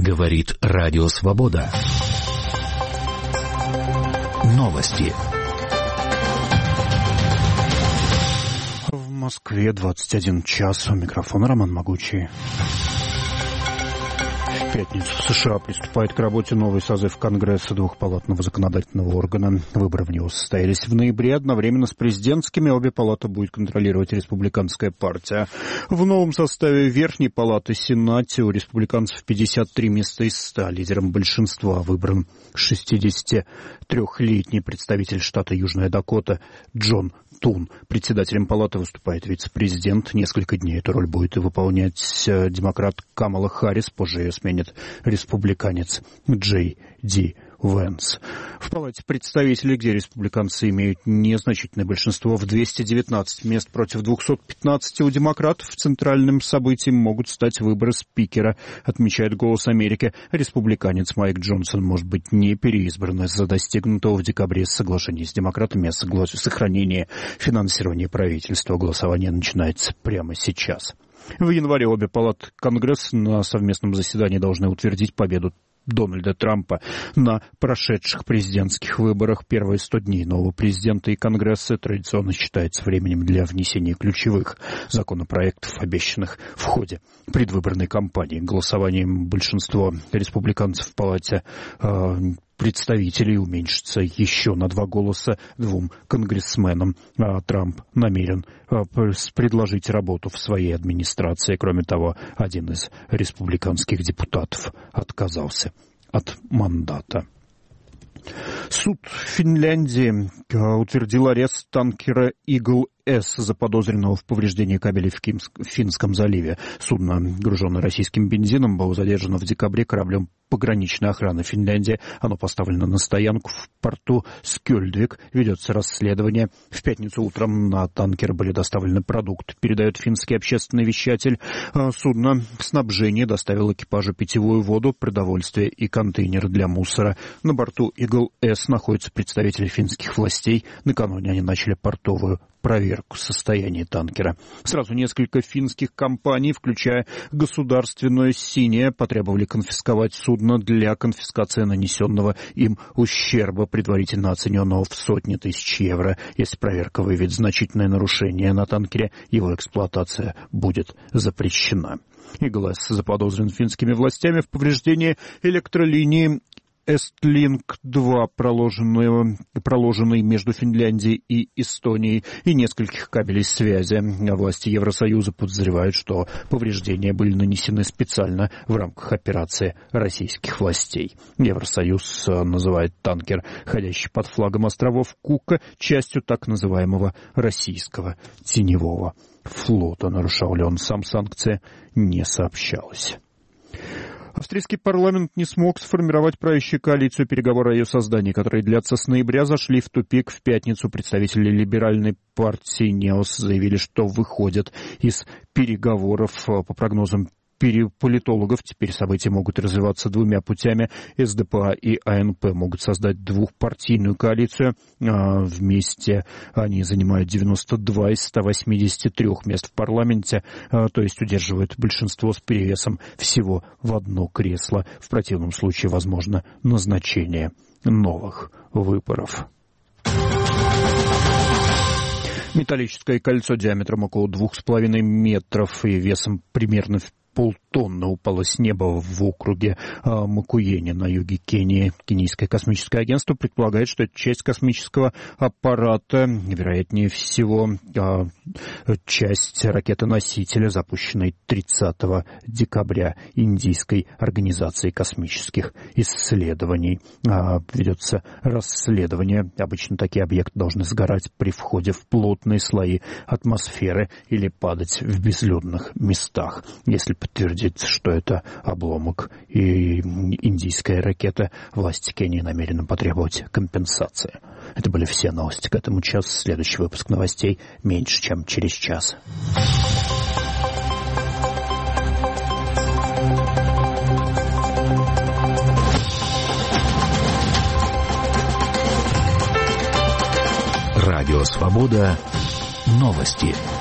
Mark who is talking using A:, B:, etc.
A: Говорит Радио Свобода. Новости.
B: В Москве 21 час. У микрофона Роман Могучий. В пятницу в США приступает к работе новый созыв Конгресса двухпалатного законодательного органа. Выборы в него состоялись в ноябре. Одновременно с президентскими обе палаты будет контролировать республиканская партия. В новом составе Верхней палаты Сенате у республиканцев 53 места из 100. Лидером большинства выбран 63-летний представитель штата Южная Дакота Джон Тун. Председателем палаты выступает вице-президент. Несколько дней эту роль будет выполнять демократ Камала Харрис. Позже ее сменит республиканец Джей Ди Вэнс. В палате представителей, где республиканцы имеют незначительное большинство, в 219 мест против 215 у демократов, центральным событием могут стать выборы спикера, отмечает «Голос Америки». Республиканец Майк Джонсон может быть не переизбран из-за достигнутого в декабре соглашения с демократами о сохранении финансирования правительства. Голосование начинается прямо сейчас. В январе обе палаты Конгресса на совместном заседании должны утвердить победу Дональда Трампа на прошедших президентских выборах. Первые 100 дней нового президента и Конгресса традиционно считается временем для внесения ключевых законопроектов, обещанных в ходе предвыборной кампании. Голосованием большинство республиканцев в палате представителей уменьшится еще на 2 голоса 2 конгрессменам. Трамп намерен предложить работу в своей администрации. Кроме того, один из республиканских депутатов отказался от мандата. Суд Финляндии утвердил арест танкера «Игл-С», заподозренного в повреждении кабелей в Финском заливе. Судно, груженное российским бензином, было задержано в декабре кораблем пограничной охраны Финляндии. Оно поставлено на стоянку в порту Скёльдвик. Ведется расследование. В пятницу утром на танкер были доставлены продукты, передает финский общественный вещатель. Судно снабжение доставило экипажу питьевую воду, продовольствие и контейнер для мусора. На борту «Игл-С» находятся представители финских властей. Накануне они начали портовую проверку состояния танкера. Сразу несколько финских компаний, включая государственную «Синяя», потребовали конфисковать судно для конфискации нанесенного им ущерба, предварительно оцененного в сотни тысяч евро. Если проверка выявит значительное нарушение на танкере, его эксплуатация будет запрещена. «Игл-С» заподозрен финскими властями в повреждении электролинии Эстлинк-2, проложенный между Финляндией и Эстонией, и нескольких кабелей связи. Власти Евросоюза подозревают, что повреждения были нанесены специально в рамках операции российских властей. Евросоюз называет танкер, ходящий под флагом островов Кука, частью так называемого российского теневого флота. Нарушал ли он сам санкции, не сообщалось. Австрийский парламент не смог сформировать правящую коалицию. Переговоры о ее создании, которые длятся с ноября, зашли в тупик. В пятницу представители либеральной партии НЕОС заявили, что выходят из переговоров. По прогнозам политологов, теперь события могут развиваться 2 путями. СДПА и АНП могут создать двухпартийную коалицию. Вместе они занимают 92 из 183 мест в парламенте, то есть удерживают большинство с перевесом всего в 1 кресло. В противном случае возможно назначение новых выборов. Металлическое кольцо диаметром около 2,5 метров и весом примерно в полтонны упало с неба в округе Макуени на юге Кении. Кенийское космическое агентство предполагает, что это часть космического аппарата, вероятнее всего, часть ракеты-носителя, запущенной 30 декабря Индийской организацией космических исследований. Ведется расследование. Обычно такие объекты должны сгорать при входе в плотные слои атмосферы или падать в безлюдных местах. Если подтвердится, что это обломок и индийская ракета, власти Кении намерены потребовать компенсации. Это были все новости к этому часу. Следующий выпуск новостей меньше, чем через час.
A: Радио Свобода. Новости.